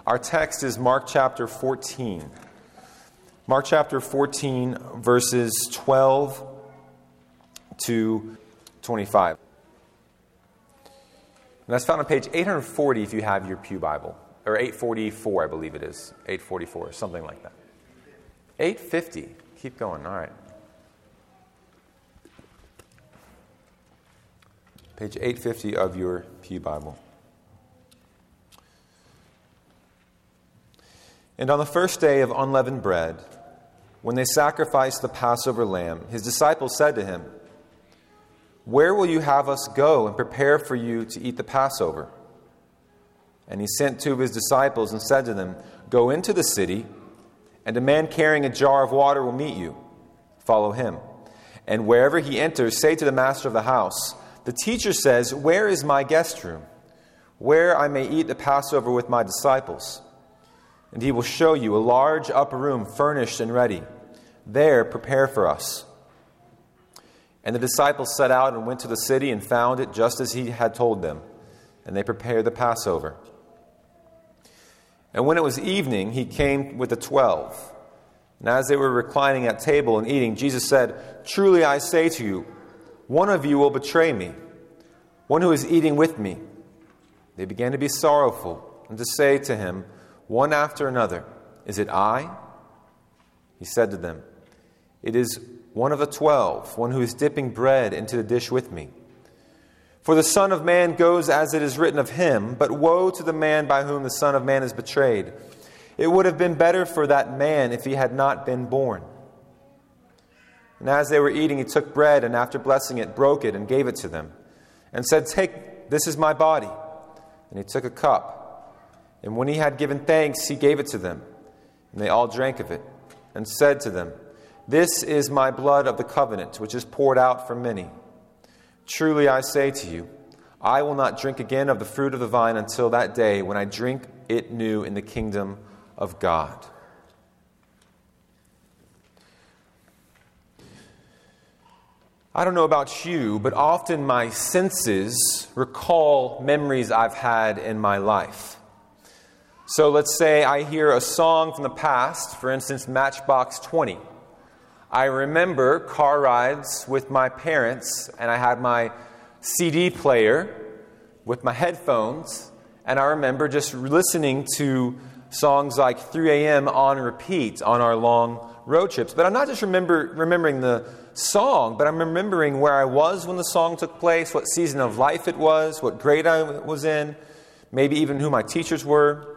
Our text is Mark chapter 14. Mark chapter 14, verses 12 to 25. And that's found on page 840 if you have your Pew Bible. Or 844, I believe it is. 844, something like that. 850. Keep going. All right. Page 850 of your Pew Bible. And on the first day of unleavened bread, when they sacrificed the Passover lamb, his disciples said to him, "Where will you have us go and prepare for you to eat the Passover?" And he sent two of his disciples and said to them, "Go into the city, and a man carrying a jar of water will meet you. Follow him. And wherever he enters, say to the master of the house, 'The teacher says, where is my guest room, where I may eat the Passover with my disciples?' And he will show you a large upper room furnished and ready. There prepare for us." And the disciples set out and went to the city and found it just as he had told them. And they prepared the Passover. And when it was evening, he came with the 12. And as they were reclining at table and eating, Jesus said, "Truly I say to you, one of you will betray me, one who is eating with me." They began to be sorrowful and to say to him, one after another, "Is it I?" He said to them, "It is one of the 12, one who is dipping bread into the dish with me. For the Son of Man goes as it is written of him, but woe to the man by whom the Son of Man is betrayed. It would have been better for that man if he had not been born." And as they were eating, he took bread, and after blessing it, broke it and gave it to them, and said, "Take, this is my body." And he took a cup. And when he had given thanks, he gave it to them. And they all drank of it, and said to them, "This is my blood of the covenant, which is poured out for many. Truly I say to you, I will not drink again of the fruit of the vine until that day when I drink it new in the kingdom of God." I don't know about you, but often my senses recall memories I've had in my life. So let's say I hear a song from the past, for instance, Matchbox 20. I remember car rides with my parents, and I had my CD player with my headphones, and I remember just listening to songs like 3 a.m. on repeat on our long road trips. But I'm not just remembering the song, but I'm remembering where I was when the song took place, what season of life it was, what grade I was in, maybe even who my teachers were.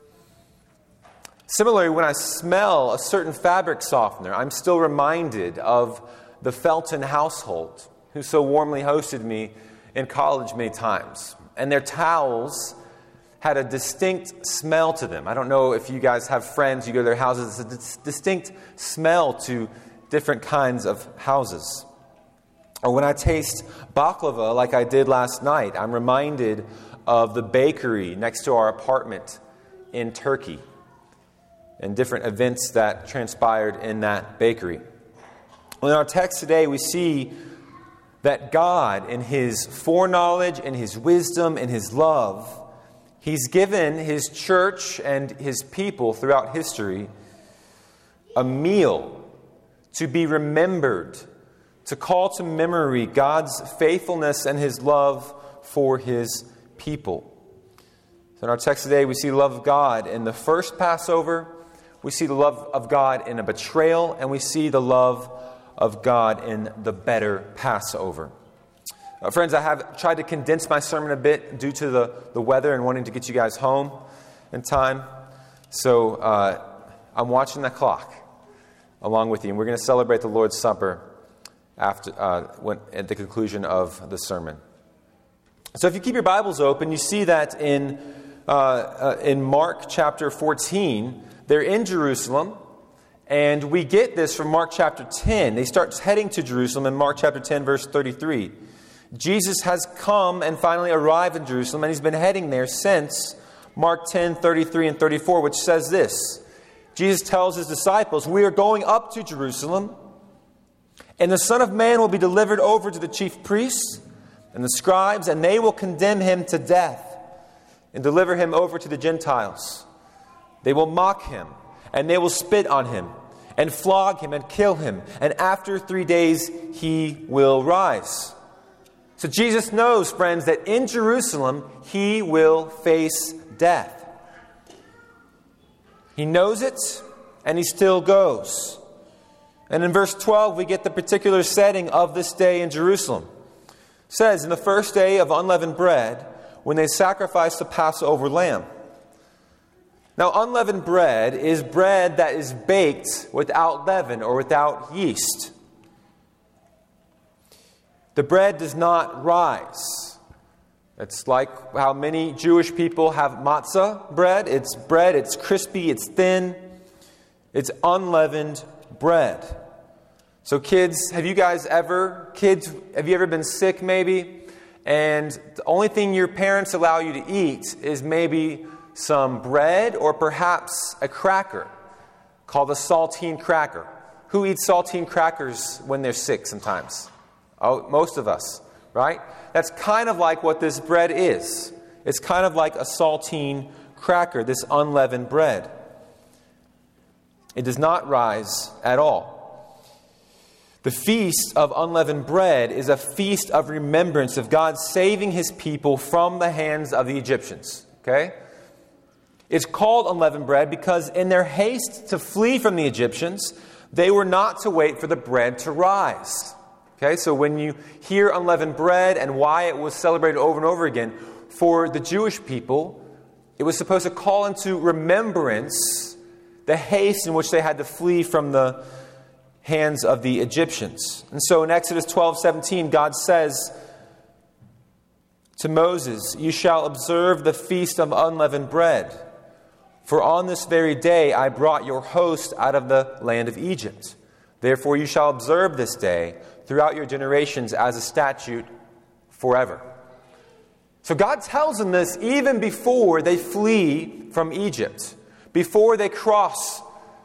Similarly, when I smell a certain fabric softener, I'm still reminded of the Felton household, who so warmly hosted me in college many times. And their towels had a distinct smell to them. I don't know if you guys have friends, you go to their houses, it's a distinct smell to different kinds of houses. Or when I taste baklava like I did last night, I'm reminded of the bakery next to our apartment in Turkey and different events that transpired in that bakery. Well, in our text today, we see that God, in His foreknowledge, in His wisdom, in His love, He's given His church and His people throughout history a meal to be remembered, to call to memory God's faithfulness and His love for His people. So in our text today, we see the love of God in the first Passover, we see the love of God in a betrayal, and we see the love of God in the better Passover. Friends, I have tried to condense my sermon a bit due to the weather and wanting to get you guys home in time. So I'm watching the clock along with you, and we're going to celebrate the Lord's Supper after at the conclusion of the sermon. So if you keep your Bibles open, you see that in Mark chapter 14, they're in Jerusalem, and we get this from Mark chapter 10. They start heading to Jerusalem in Mark chapter 10, verse 33. Jesus has come and finally arrived in Jerusalem, and He's been heading there since Mark 10, 33 and 34, which says this. Jesus tells His disciples, "We are going up to Jerusalem, and the Son of Man will be delivered over to the chief priests and the scribes, and they will condemn Him to death and deliver Him over to the Gentiles. They will mock him, and they will spit on him, and flog him, and kill him. And after 3 days he will rise. So Jesus knows, friends, that in Jerusalem he will face death. He knows it, and he still goes. And in verse 12, we get the particular setting of this day in Jerusalem. It says, in the first day of unleavened bread, when they sacrificed the Passover lamb. Now, unleavened bread is bread that is baked without leaven or without yeast. The bread does not rise. It's like how many Jewish people have matzah bread. It's crispy, it's thin, it's unleavened bread. So kids, have you ever been sick maybe? And the only thing your parents allow you to eat is maybe some bread or perhaps a cracker called a saltine cracker. Who eats saltine crackers when they're sick sometimes? Oh, most of us, right? That's kind of like what this bread is. It's kind of like a saltine cracker, this unleavened bread. It does not rise at all. The feast of unleavened bread is a feast of remembrance of God saving his people from the hands of the Egyptians. Okay? It's called unleavened bread because in their haste to flee from the Egyptians, they were not to wait for the bread to rise. Okay, so when you hear unleavened bread and why it was celebrated over and over again, for the Jewish people, it was supposed to call into remembrance the haste in which they had to flee from the hands of the Egyptians. And so in Exodus 12:17, God says to Moses, "You shall observe the feast of unleavened bread. For on this very day I brought your host out of the land of Egypt. Therefore you shall observe this day throughout your generations as a statute forever." So God tells them this even before they flee from Egypt. Before they cross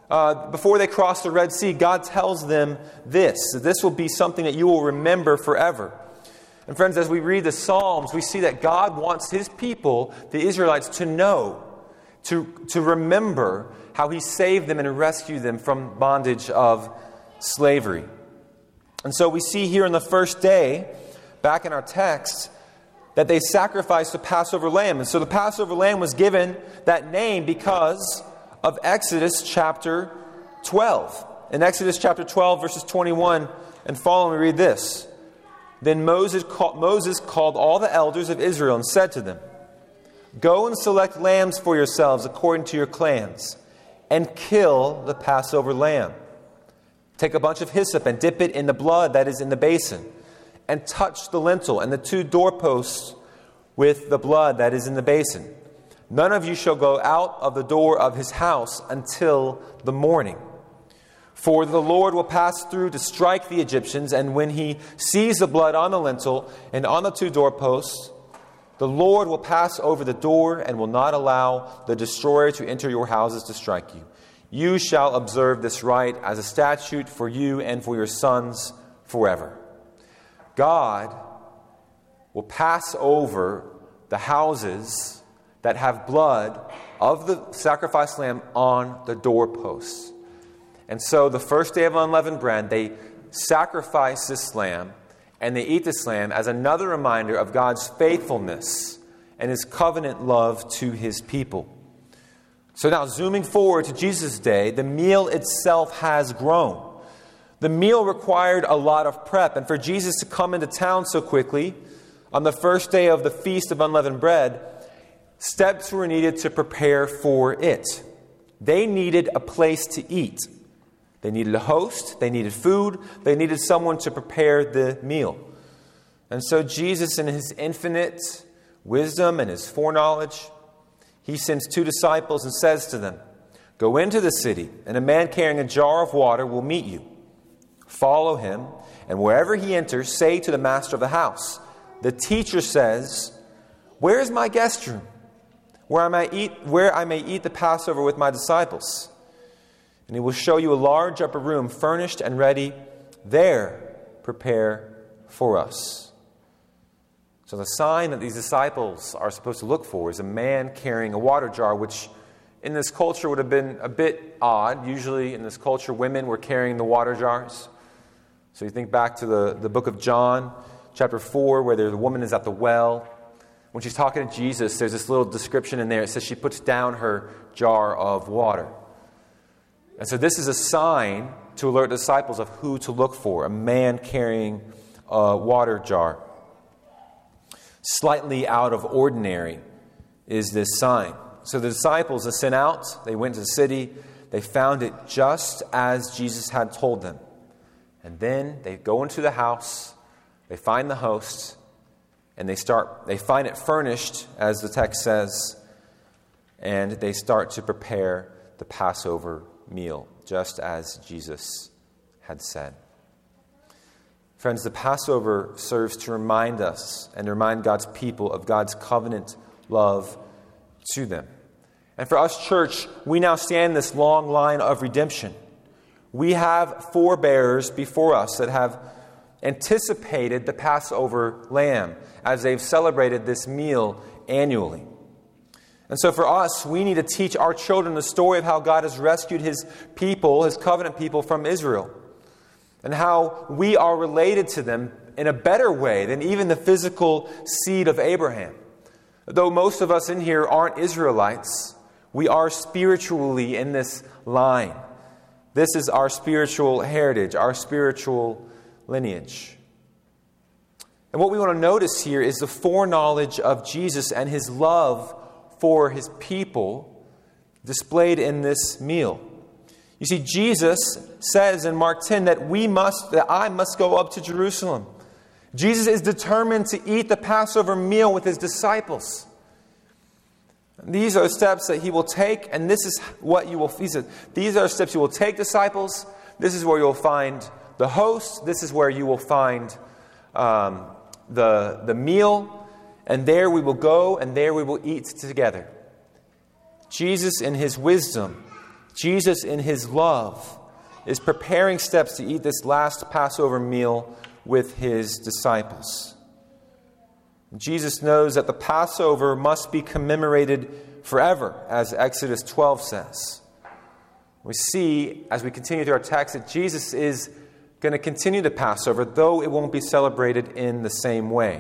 the Red Sea, God tells them this. This will be something that you will remember forever. And friends, as we read the Psalms, we see that God wants his people, the Israelites, to know, to remember how he saved them and rescued them from bondage of slavery. And so we see here in the first day, back in our text, that they sacrificed the Passover lamb. And so the Passover lamb was given that name because of Exodus chapter 12. In Exodus chapter 12, verses 21 and following, we read this. Then Moses called all the elders of Israel and said to them, "Go and select lambs for yourselves according to your clans, and kill the Passover lamb. Take a bunch of hyssop and dip it in the blood that is in the basin, and touch the lintel and the 2 doorposts with the blood that is in the basin. None of you shall go out of the door of his house until the morning. For the Lord will pass through to strike the Egyptians, and when he sees the blood on the lintel and on the 2 doorposts, the Lord will pass over the door and will not allow the destroyer to enter your houses to strike you. You shall observe this rite as a statute for you and for your sons forever." God will pass over the houses that have blood of the sacrificed lamb on the doorposts. And so the first day of unleavened bread, they sacrifice this lamb and they eat this lamb as another reminder of God's faithfulness and his covenant love to his people. So now, zooming forward to Jesus' day, the meal itself has grown. The meal required a lot of prep, and for Jesus to come into town so quickly on the first day of the Feast of Unleavened Bread, steps were needed to prepare for it. They needed a place to eat. They needed a host, they needed food, they needed someone to prepare the meal. And so Jesus, in his infinite wisdom and his foreknowledge, he sends 2 disciples and says to them, "Go into the city, and a man carrying a jar of water will meet you. Follow him, and wherever he enters, say to the master of the house, 'The teacher says, where is my guest room, where I may eat the Passover with my disciples?' And he will show you a large upper room, furnished and ready. There, prepare for us." So the sign that these disciples are supposed to look for is a man carrying a water jar, which in this culture would have been a bit odd. Usually in this culture, women were carrying the water jars. So you think back to the book of John, chapter 4, where the woman is at the well. When she's talking to Jesus, there's this little description in there. It says she puts down her jar of water. And so this is a sign to alert disciples of who to look for, a man carrying a water jar. Slightly out of ordinary is this sign. So the disciples are sent out. They went to the city. They found it just as Jesus had told them. And then they go into the house. They find the host. And they find it furnished, as the text says. And they start to prepare the Passover meal, just as Jesus had said. Friends, the Passover serves to remind us and remind God's people of God's covenant love to them. And for us, church, we now stand in this long line of redemption. We have forebears before us that have anticipated the Passover lamb as they've celebrated this meal annually. And so for us, we need to teach our children the story of how God has rescued His people, His covenant people, from Israel, and how we are related to them in a better way than even the physical seed of Abraham. Though most of us in here aren't Israelites, we are spiritually in this line. This is our spiritual heritage, our spiritual lineage. And what we want to notice here is the foreknowledge of Jesus and His love for His people displayed in this meal. You see, Jesus says in Mark 10 that I must go up to Jerusalem. Jesus is determined to eat the Passover meal with His disciples. These are steps that He will take, and this is what you will. He said, these are steps you will take, disciples. This is where you'll find the host. This is where you will find the meal, and there we will go, and there we will eat together. Jesus in His wisdom, Jesus in His love, is preparing steps to eat this last Passover meal with His disciples. Jesus knows that the Passover must be commemorated forever, as Exodus 12 says. We see, as we continue through our text, that Jesus is going to continue the Passover, though it won't be celebrated in the same way.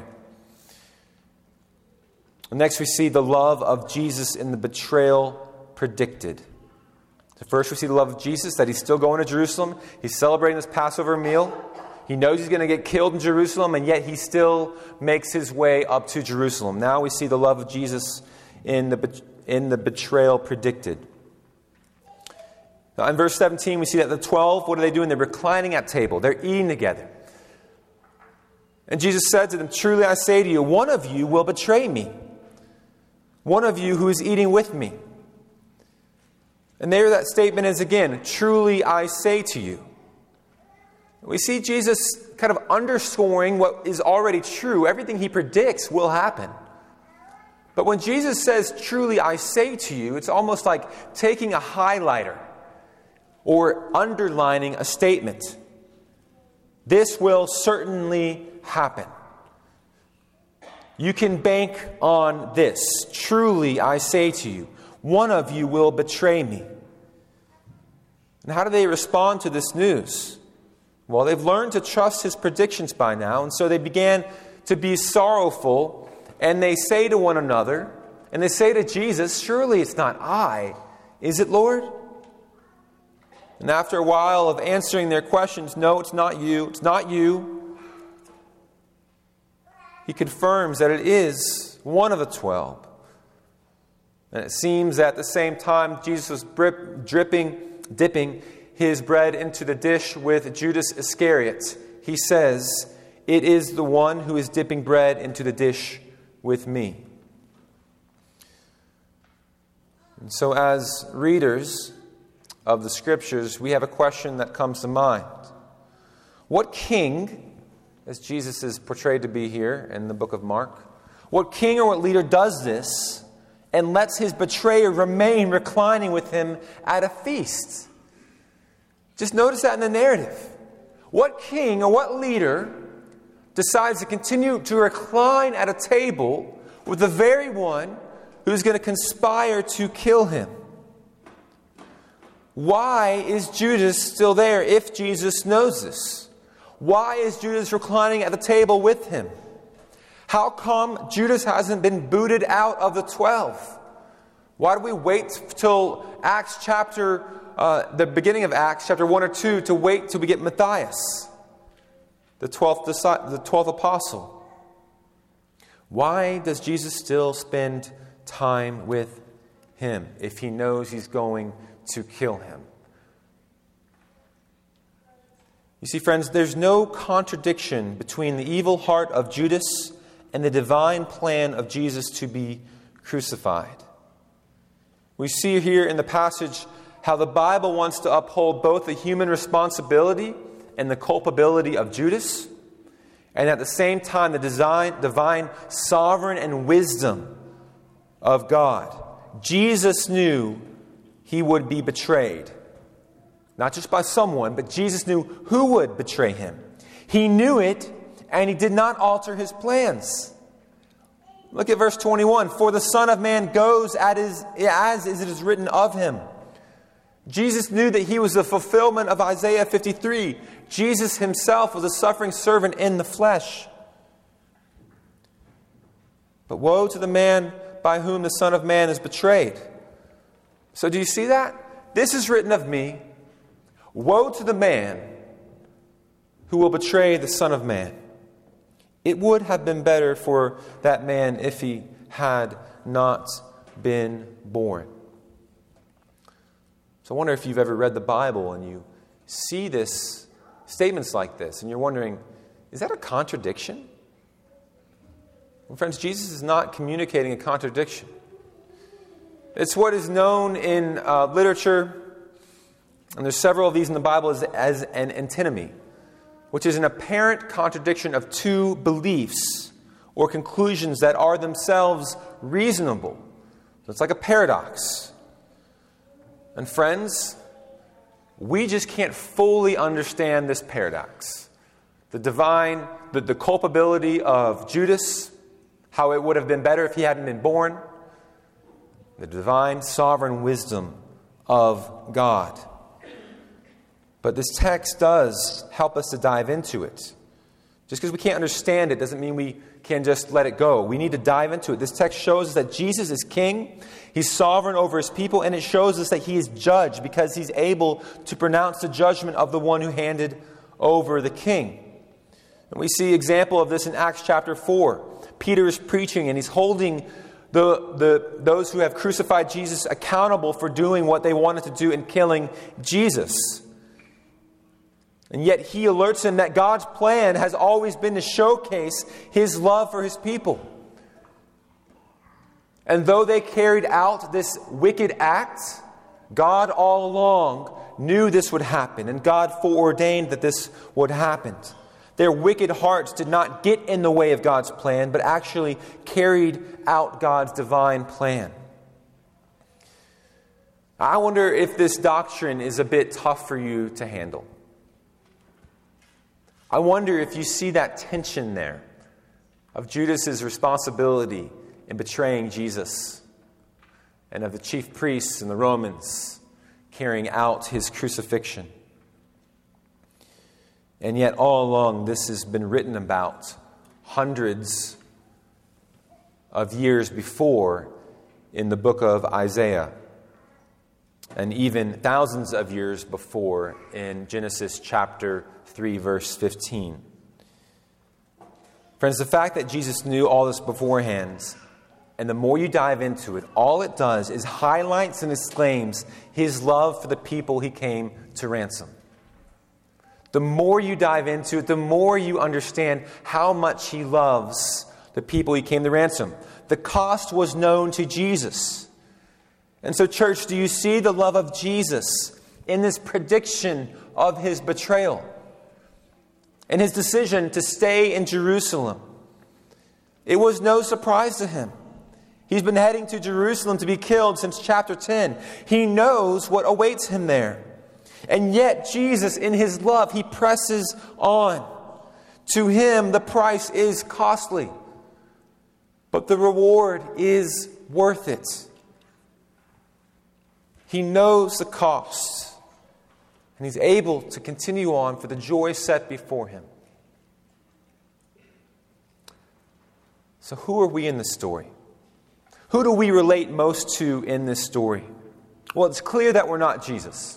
And next, we see the love of Jesus in the betrayal predicted. So first, we see the love of Jesus, that He's still going to Jerusalem. He's celebrating this Passover meal. He knows He's going to get killed in Jerusalem, and yet He still makes His way up to Jerusalem. Now we see the love of Jesus in the betrayal predicted. Now in verse 17, we see that the 12, what are they doing? They're reclining at table. They're eating together. And Jesus said to them, "Truly I say to you, one of you will betray me. One of you who is eating with me." And there that statement is again, "Truly I say to you." We see Jesus kind of underscoring what is already true. Everything He predicts will happen. But when Jesus says, "Truly I say to you," it's almost like taking a highlighter or underlining a statement. This will certainly happen. You can bank on this. Truly I say to you, one of you will betray me. And how do they respond to this news? Well, they've learned to trust His predictions by now, and so they began to be sorrowful, and they say to one another, and they say to Jesus, "Surely it's not I, is it, Lord?" And after a while of answering their questions, "No, it's not you, it's not you," He confirms that it is one of the 12. And it seems that at the same time Jesus was dipping His bread into the dish with Judas Iscariot, He says, "It is the one who is dipping bread into the dish with me." And so as readers of the Scriptures, we have a question that comes to mind. What king, as Jesus is portrayed to be here in the book of Mark, what king or what leader does this and lets his betrayer remain reclining with him at a feast? Just notice that in the narrative. What king or what leader decides to continue to recline at a table with the very one who's going to conspire to kill him? Why is Judas still there if Jesus knows this? Why is Judas reclining at the table with him? How come Judas hasn't been booted out of the 12? Why do we wait till the beginning of Acts chapter 1 or 2 to wait till we get Matthias, the 12th apostle? Why does Jesus still spend time with him if he knows he's going to kill him? You see, friends, there's no contradiction between the evil heart of Judas and the divine plan of Jesus to be crucified. We see here in the passage how the Bible wants to uphold both the human responsibility and the culpability of Judas, and at the same time the divine sovereign and wisdom of God. Jesus knew he would be betrayed. Not just by someone, but Jesus knew who would betray him. He knew it, and he did not alter his plans. Look at verse 21. For the Son of Man goes as it is written of him. Jesus knew that he was the fulfillment of Isaiah 53. Jesus himself was a suffering servant in the flesh. But woe to the man by whom the Son of Man is betrayed. So do you see that? This is written of me. Woe to the man who will betray the Son of Man. It would have been better for that man if he had not been born. So I wonder if you've ever read the Bible and you see statements like this, and you're wondering, is that a contradiction? Well, friends, Jesus is not communicating a contradiction. It's what is known in literature, and there's several of these in the Bible, as an antinomy, which is an apparent contradiction of two beliefs or conclusions that are themselves reasonable. So it's like a paradox. And friends, we just can't fully understand this paradox. The culpability of Judas, how it would have been better if he hadn't been born, the divine sovereign wisdom of God. But this text does help us to dive into it. Just because we can't understand it doesn't mean we can just let it go. We need to dive into it. This text shows us that Jesus is king. He's sovereign over his people, and it shows us that he is judge because he's able to pronounce the judgment of the one who handed over the king. And we see example of this in Acts chapter 4. Peter is preaching, and he's holding those who have crucified Jesus accountable for doing what they wanted to do in killing Jesus. And yet he alerts them that God's plan has always been to showcase his love for his people. And though they carried out this wicked act, God all along knew this would happen, and God foreordained that this would happen. Their wicked hearts did not get in the way of God's plan, but actually carried out God's divine plan. I wonder if this doctrine is a bit tough for you to handle. I wonder if you see that tension there of Judas' responsibility in betraying Jesus and of the chief priests and the Romans carrying out his crucifixion. And yet all along this has been written about hundreds of years before in the book of Isaiah, and even thousands of years before in Genesis chapter 3, verse 15. Friends, the fact that Jesus knew all this beforehand, and the more you dive into it, all it does is highlights and exclaims his love for the people he came to ransom. The more you dive into it, the more you understand how much he loves the people he came to ransom. The cost was known to Jesus. And so, church, do you see the love of Jesus in this prediction of his betrayal and his decision to stay in Jerusalem? It was no surprise to him. He's been heading to Jerusalem to be killed since chapter 10. He knows what awaits him there. And yet, Jesus, in his love, he presses on. To him, the price is costly, but the reward is worth it. He knows the cost. And he's able to continue on for the joy set before him. So who are we in this story? Who do we relate most to in this story? Well, it's clear that we're not Jesus.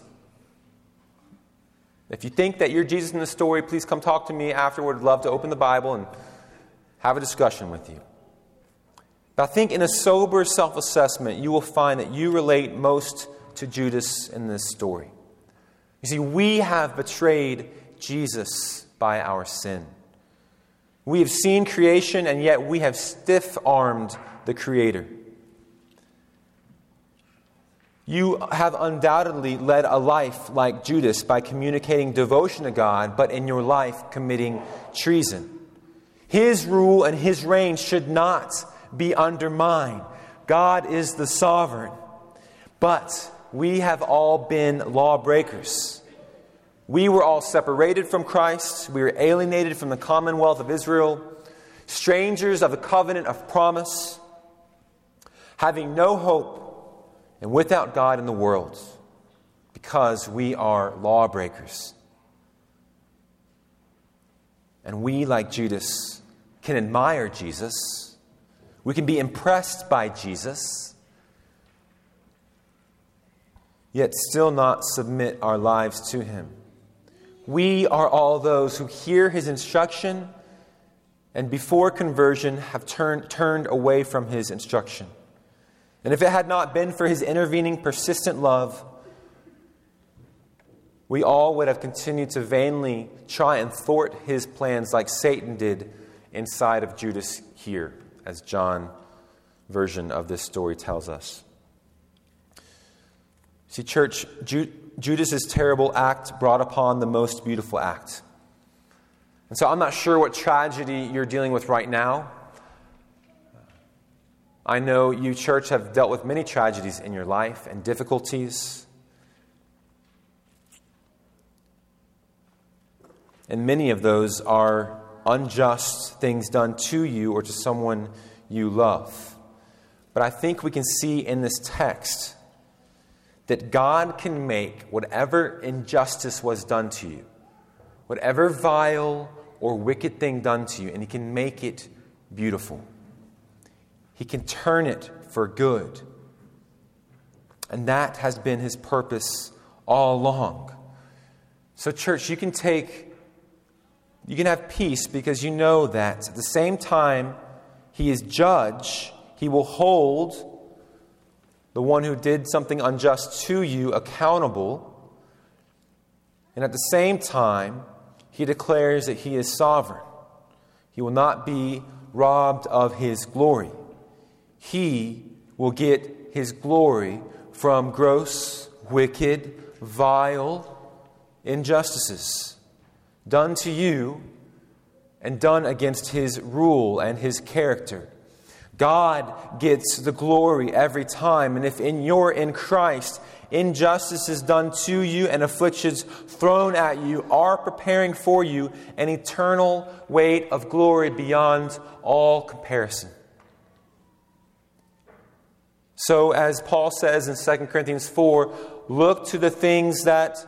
If you think that you're Jesus in the story, please come talk to me afterward. I'd love to open the Bible and have a discussion with you. But I think in a sober self-assessment, you will find that you relate most to Judas in this story. You see, we have betrayed Jesus by our sin. We have seen creation, and yet we have stiff-armed the Creator. You have undoubtedly led a life like Judas by communicating devotion to God, but in your life committing treason. His rule and His reign should not be undermined. God is the sovereign. But we have all been lawbreakers. We were all separated from Christ. We were alienated from the commonwealth of Israel, strangers of the covenant of promise, having no hope and without God in the world, because we are lawbreakers. And we, like Judas, can admire Jesus. We can be impressed by Jesus, yet still not submit our lives to Him. We are all those who hear His instruction and before conversion have turned away from His instruction. And if it had not been for His intervening, persistent love, we all would have continued to vainly try and thwart His plans like Satan did inside of Judas here, as John's version of this story tells us. See, church, Judas's terrible act brought upon the most beautiful act. And so I'm not sure what tragedy you're dealing with right now. I know you, church, have dealt with many tragedies in your life and difficulties. And many of those are unjust things done to you or to someone you love. But I think we can see in this text that God can make whatever injustice was done to you, whatever vile or wicked thing done to you, and He can make it beautiful. He can turn it for good. And that has been His purpose all along. So, church, you can have peace because you know that at the same time He is judge, He will hold the one who did something unjust to you accountable. And at the same time, He declares that He is sovereign. He will not be robbed of His glory. He will get His glory from gross, wicked, vile injustices done to you and done against His rule and His character. God gets the glory every time. And if you're in Christ, injustices done to you and afflictions thrown at you are preparing for you an eternal weight of glory beyond all comparison. So, as Paul says in 2 Corinthians 4, don't look to the things that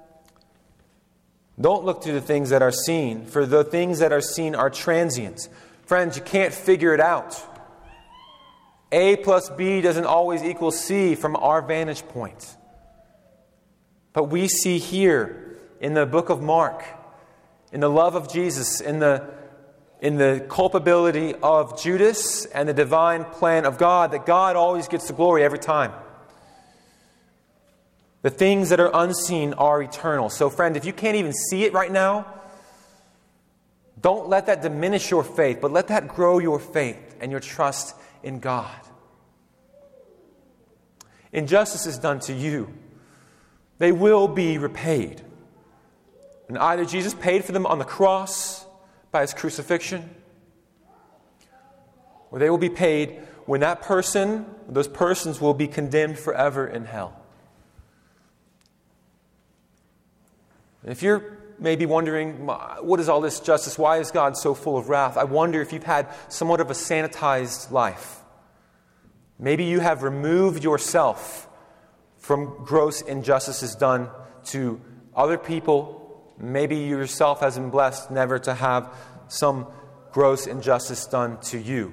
are seen, for the things that are seen are transient. Friends, you can't figure it out. A plus B doesn't always equal C from our vantage point. But we see here in the book of Mark, in the love of Jesus, in the culpability of Judas and the divine plan of God, that God always gets the glory every time. The things that are unseen are eternal. So, friend, if you can't even see it right now, don't let that diminish your faith, but let that grow your faith and your trust in God. Injustices done to you, they will be repaid. And either Jesus paid for them on the cross by His crucifixion, or they will be paid when those persons will be condemned forever in hell. And if you're maybe wondering, what is all this justice? Why is God so full of wrath? I wonder if you've had somewhat of a sanitized life. Maybe you have removed yourself from gross injustices done to other people. Maybe you yourself has been blessed never to have some gross injustice done to you.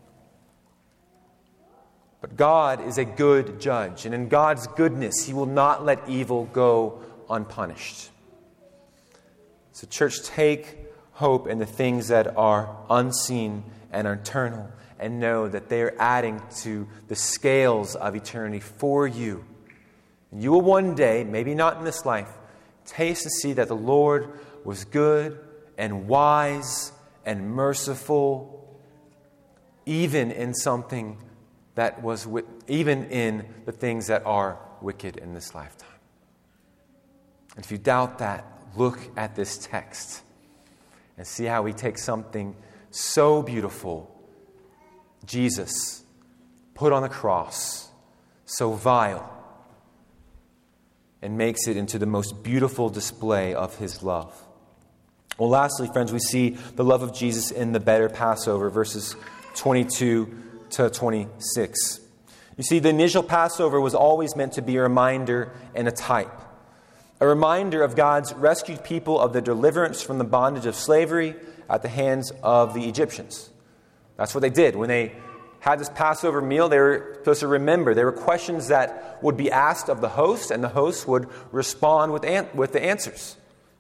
But God is a good judge, and in God's goodness, He will not let evil go unpunished. So, church, take hope in the things that are unseen and eternal, and know that they are adding to the scales of eternity for you. And you will one day, maybe not in this life, taste and see that the Lord was good and wise and merciful, even in something that was even in the things that are wicked in this lifetime. And if you doubt that, look at this text and see how He takes something so beautiful, Jesus, put on the cross, so vile, and makes it into the most beautiful display of His love. Well, lastly, friends, we see the love of Jesus in the better Passover, verses 22 to 26. You see, the initial Passover was always meant to be a reminder and a type. A reminder of God's rescued people of the deliverance from the bondage of slavery at the hands of the Egyptians. That's what they did. When they had this Passover meal, they were supposed to remember. There were questions that would be asked of the host, and the host would respond with the answers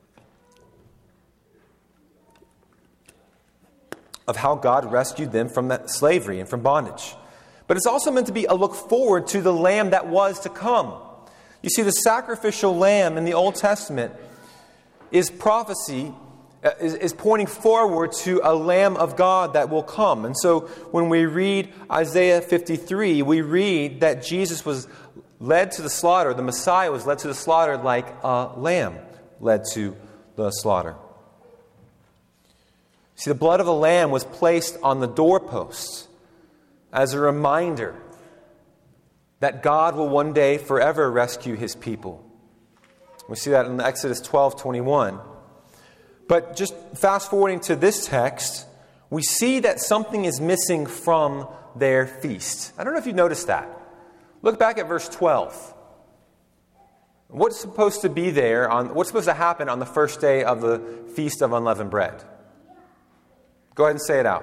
of how God rescued them from that slavery and from bondage. But it's also meant to be a look forward to the Lamb that was to come. You see, the sacrificial lamb in the Old Testament is prophecy, is pointing forward to a Lamb of God that will come. And so when we read Isaiah 53, we read that Jesus was led to the slaughter, the Messiah was led to the slaughter like a lamb led to the slaughter. See, the blood of a lamb was placed on the doorposts as a reminder that God will one day forever rescue His people. We see that in Exodus 12:21. But just fast forwarding to this text, we see that something is missing from their feast. I don't know if you noticed that. Look back at verse 12. What's supposed to be there? What's supposed to happen on the first day of the Feast of Unleavened Bread? Go ahead and say it out.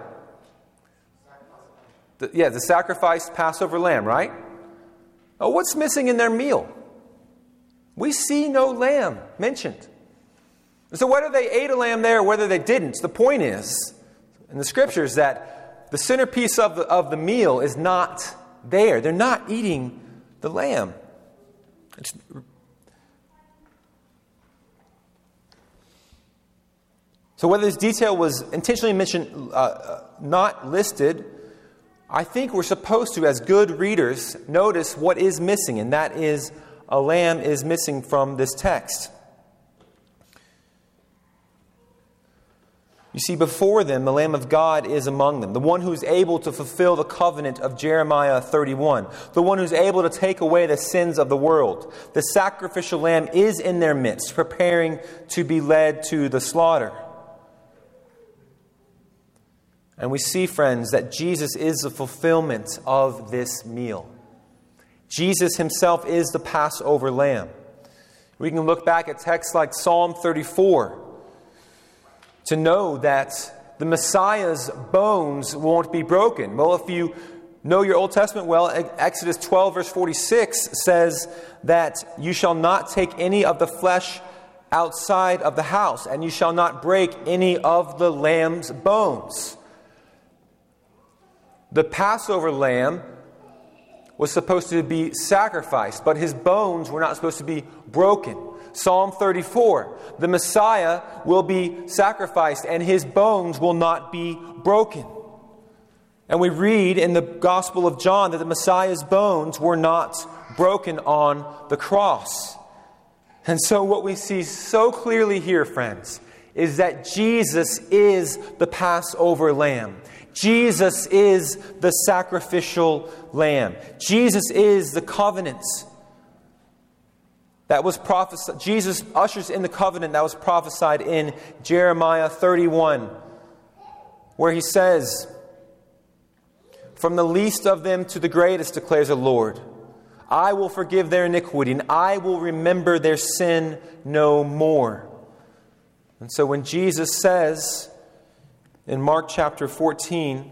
The sacrificed Passover lamb, right? Oh, what's missing in their meal? We see no lamb mentioned. So whether they ate a lamb there or whether they didn't, the point is, in the Scriptures, that the centerpiece of the meal is not there. They're not eating the lamb. So whether this detail was intentionally mentioned, not listed, I think we're supposed to, as good readers, notice what is missing, and that is a lamb is missing from this text. You see, before them, the Lamb of God is among them, the one who's able to fulfill the covenant of Jeremiah 31, the one who's able to take away the sins of the world. The sacrificial lamb is in their midst, preparing to be led to the slaughter. And we see, friends, that Jesus is the fulfillment of this meal. Jesus Himself is the Passover lamb. We can look back at texts like Psalm 34 to know that the Messiah's bones won't be broken. Well, if you know your Old Testament well, Exodus 12 verse 46 says that you shall not take any of the flesh outside of the house, and you shall not break any of the lamb's bones. The Passover lamb was supposed to be sacrificed, but His bones were not supposed to be broken. Psalm 34, the Messiah will be sacrificed and His bones will not be broken. And we read in the Gospel of John that the Messiah's bones were not broken on the cross. And so what we see so clearly here, friends, is that Jesus is the Passover lamb. Jesus is the sacrificial lamb. Jesus is the covenant that was prophesied. Jesus ushers in the covenant that was prophesied in Jeremiah 31, where He says, "From the least of them to the greatest, declares the Lord, I will forgive their iniquity, and I will remember their sin no more. And so when Jesus says in Mark chapter 14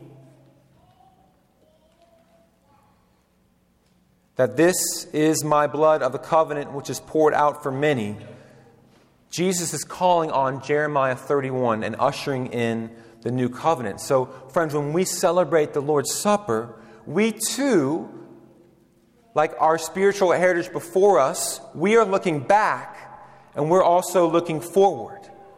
that this is my blood of the covenant which is poured out for many, Jesus is calling on Jeremiah 31 and ushering in the new covenant. So, friends, when we celebrate the Lord's Supper, we too, like our spiritual heritage before us, we are looking back and we're also looking forward.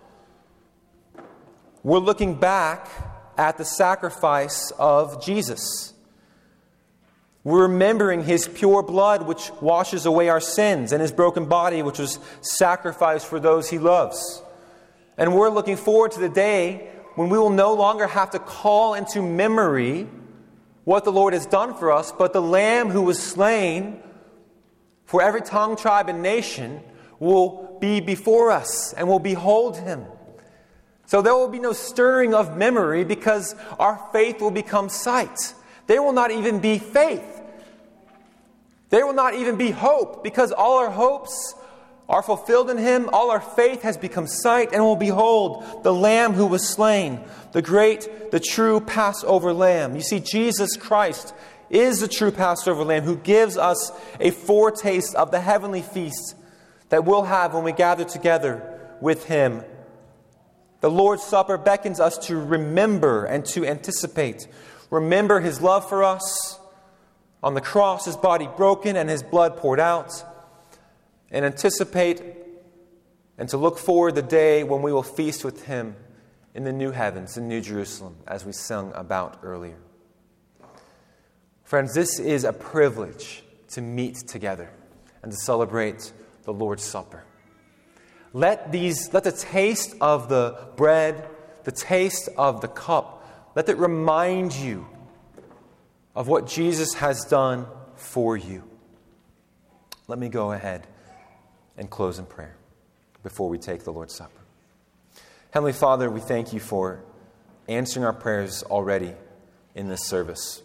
We're looking back at the sacrifice of Jesus. We're remembering His pure blood which washes away our sins and His broken body which was sacrificed for those He loves. And we're looking forward to the day when we will no longer have to call into memory what the Lord has done for us, but the Lamb who was slain for every tongue, tribe, and nation will be before us and will behold Him. So there will be no stirring of memory because our faith will become sight. There will not even be faith. There will not even be hope because all our hopes are fulfilled in Him. All our faith has become sight and will behold the Lamb who was slain, the great, the true Passover Lamb. You see, Jesus Christ is the true Passover Lamb who gives us a foretaste of the heavenly feast that we'll have when we gather together with Him. The Lord's Supper beckons us to remember and to anticipate. Remember His love for us on the cross, His body broken and His blood poured out. And anticipate and to look forward the day when we will feast with Him in the new heavens, in New Jerusalem, as we sung about earlier. Friends, this is a privilege to meet together and to celebrate the Lord's Supper. Let the taste of the bread, the taste of the cup, let it remind you of what Jesus has done for you. Let me go ahead and close in prayer before we take the Lord's Supper. Heavenly Father, we thank You for answering our prayers already in this service.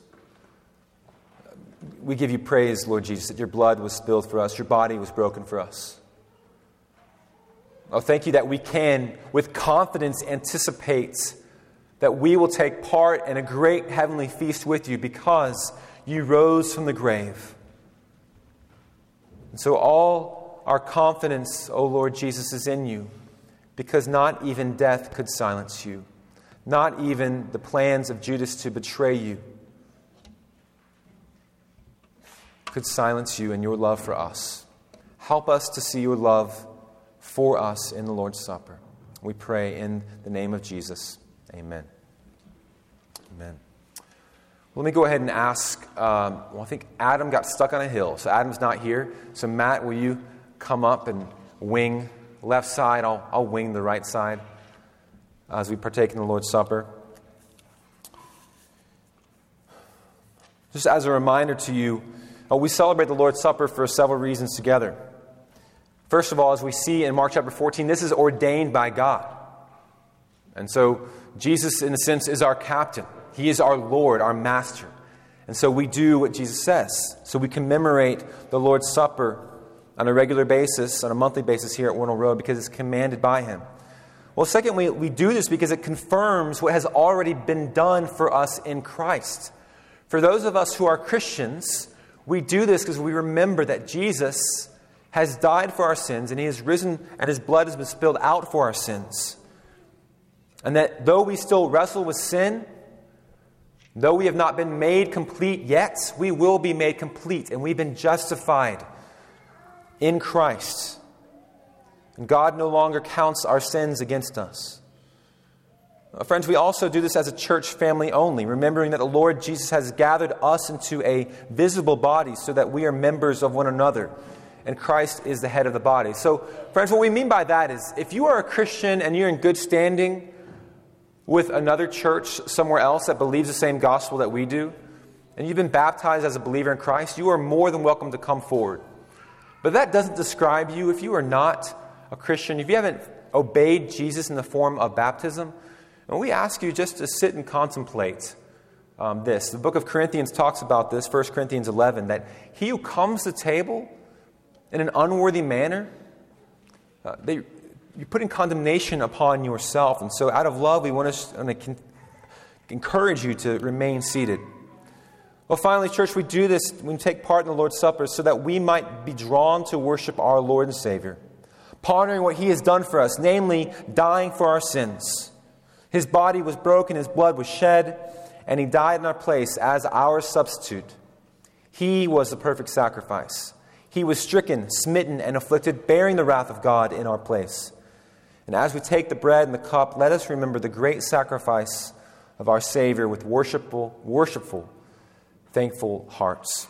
We give You praise, Lord Jesus, that Your blood was spilled for us, Your body was broken for us. Oh, thank You that we can, with confidence, anticipate that we will take part in a great heavenly feast with You because You rose from the grave. And so all our confidence, O Lord Jesus, is in You, because not even death could silence You. Not even the plans of Judas to betray You could silence You in Your love for us. Help us to see Your love for us in the Lord's Supper. We pray in the name of Jesus. Amen. Amen. Let me go ahead and ask, I think Adam got stuck on a hill, so Adam's not here. So Matt, will you come up and wing left side? I'll wing the right side as we partake in the Lord's Supper. Just as a reminder to you, we celebrate the Lord's Supper for several reasons together. First of all, as we see in Mark chapter 14, this is ordained by God. And so Jesus, in a sense, is our captain. He is our Lord, our master. And so we do what Jesus says. So we commemorate the Lord's Supper on a regular basis, on a monthly basis here at Warnell Road because it's commanded by Him. Well, secondly, we do this because it confirms what has already been done for us in Christ. For those of us who are Christians, we do this because we remember that Jesus has died for our sins and He has risen and His blood has been spilled out for our sins. And that though we still wrestle with sin, though we have not been made complete yet, we will be made complete and we've been justified in Christ. And God no longer counts our sins against us. Friends, we also do this as a church family only, remembering that the Lord Jesus has gathered us into a visible body so that we are members of one another. And Christ is the head of the body. So, friends, what we mean by that is if you are a Christian and you're in good standing with another church somewhere else that believes the same gospel that we do, and you've been baptized as a believer in Christ, you are more than welcome to come forward. But that doesn't describe you. If you are not a Christian, if you haven't obeyed Jesus in the form of baptism, and we ask you just to sit and contemplate this. The book of Corinthians talks about this, 1 Corinthians 11, that he who comes to the table in an unworthy manner, you're putting condemnation upon yourself. And so out of love, we want to encourage you to remain seated. Well, finally, church, we do this when we take part in the Lord's Supper so that we might be drawn to worship our Lord and Savior, pondering what He has done for us, namely dying for our sins. His body was broken, His blood was shed, and He died in our place as our substitute. He was the perfect sacrifice. He was stricken, smitten, and afflicted, bearing the wrath of God in our place. And as we take the bread and the cup, let us remember the great sacrifice of our Savior with worshipful, thankful hearts.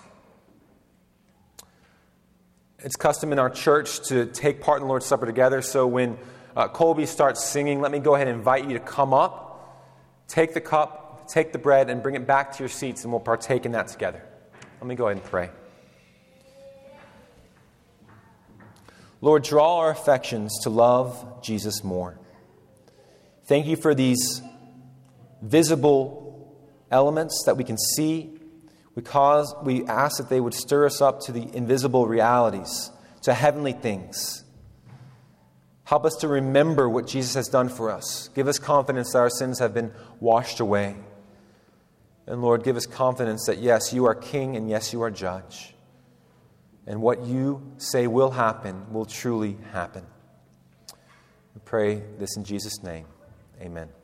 It's custom in our church to take part in the Lord's Supper together. So when Colby starts singing, let me go ahead and invite you to come up, take the cup, take the bread, and bring it back to your seats, and we'll partake in that together. Let me go ahead and pray. Lord, draw our affections to love Jesus more. Thank you for these visible elements that we can see. We ask that they would stir us up to the invisible realities, to heavenly things. Help us to remember what Jesus has done for us. Give us confidence that our sins have been washed away. And Lord, give us confidence that yes, you are King and yes, you are Judge. And what you say will happen will truly happen. We pray this in Jesus' name. Amen.